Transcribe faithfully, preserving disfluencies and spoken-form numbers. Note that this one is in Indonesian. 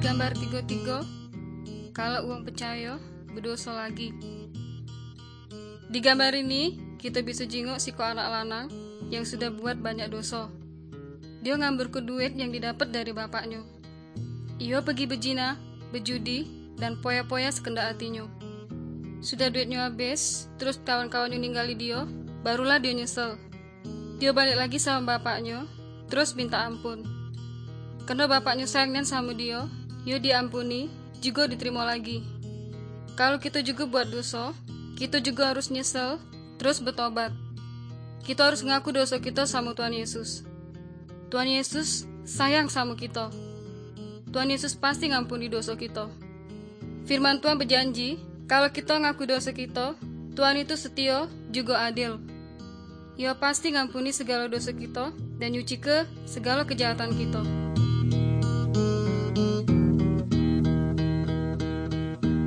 Gambar tiga-tiga, kalau uang percaya berdosa lagi. Di gambar ini kita bisa jenguk si anak lanang yang sudah buat banyak dosa. Dia ngambil ke duit yang didapat dari bapaknya. Ia pergi berzina, berjudi, dan poya-poya sekendak hatinya. Sudah duitnya habis, terus kawan-kawannya ninggali dia, barulah dia nyesel. Dia balik lagi sama bapaknya, terus minta ampun. Karena bapaknya sayangnya sama dia, dia diampuni, juga diterima lagi. Kalau kita juga buat dosa, kita juga harus nyesel, terus bertobat. Kita harus ngaku dosa kita sama Tuhan Yesus. Tuhan Yesus sayang sama kita. Tuhan Yesus pasti ngampuni dosa kita. Firman Tuhan berjanji, kalau kita ngaku dosa kita, Tuhan itu setia juga adil. Ia pasti ngampuni segala dosa kita dan nyuci ke segala kejahatan kita.